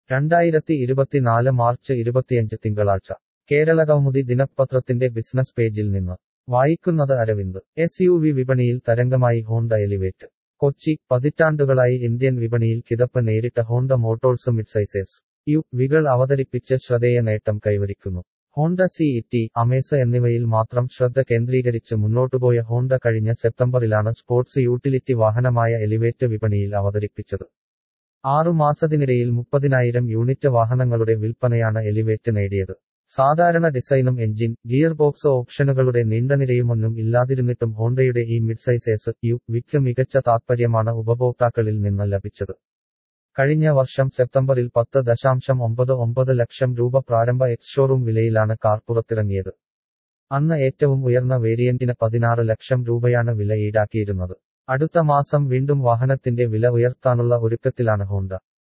2024 March 25 തിങ്കളാഴ്ച കേരളകൗമുദി ദിനപത്രത്തിന്റെ business പേജിൽ നിന്ന് വായിക്കുന്നത് അരവിന്ദ്. SUV വിപണിയിൽ തരംഗമായി ഹോണ്ട എലിവേറ്റ്. കൊച്ചി, പതിറ്റാണ്ടുകളായി ഇന്ത്യൻ വിപണിയിൽ കിതപ്പ് നേരിട്ട ഹോണ്ട മോട്ടോഴ്സ് മിഡ്സൈസ് SUVകൾ അവതരിപ്പിച്ച് ശ്രദ്ധേയ നേട്ടം കൈവരിക്കുന്നു. ഹോണ്ട CT, അമേസ് എന്നിവയിൽ മാത്രം ശ്രദ്ധ കേന്ദ്രീകരിച്ച് മുന്നോട്ടുപോയ ഹോണ്ട കഴിഞ്ഞ സെപ്റ്റംബറിലാണ് സ്പോർട്സ് യൂട്ടിലിറ്റി വാഹനമായ എലിവേറ്റ് വിപണിയിൽ അവതരിപ്പിച്ചത്. 6 മാസത്തിനിടയിൽ 30,000 യൂണിറ്റ് വാഹനങ്ങളുടെ വിൽപ്പനയാണ് എലിവേറ്റ് നേടിയത്. സാധാരണ ഡിസൈനും എഞ്ചിൻ, ഗിയർ ബോക്സ് ഓപ്ഷനുകളുടെ നീണ്ടനിരയുമൊന്നും ഇല്ലാതിരുന്നിട്ടും ഹോണ്ടയുടെ ഈ മിഡ്സൈസ് SUVക്ക് മികച്ച താത്പര്യമാണ് ഉപഭോക്താക്കളിൽ നിന്ന് ലഭിച്ചത്. കഴിഞ്ഞ വർഷം സെപ്റ്റംബറിൽ 10.99 ലക്ഷം രൂപ പ്രാരംഭ എക്സ്-ഷോറൂം വിലയിലാണ് കാർ പുറത്തിറങ്ങിയത്. അന്ന് ഏറ്റവും ഉയർന്ന വേരിയന്റിന് 16 ലക്ഷം രൂപയാണ് വില ഈടാക്കിയിരുന്നത്. അടുത്ത മാസം വീണ്ടും വാഹനത്തിന്റെ വില ഉയർത്താനുള്ള ഒരുക്കത്തിലാണ് ഹോണ്ട.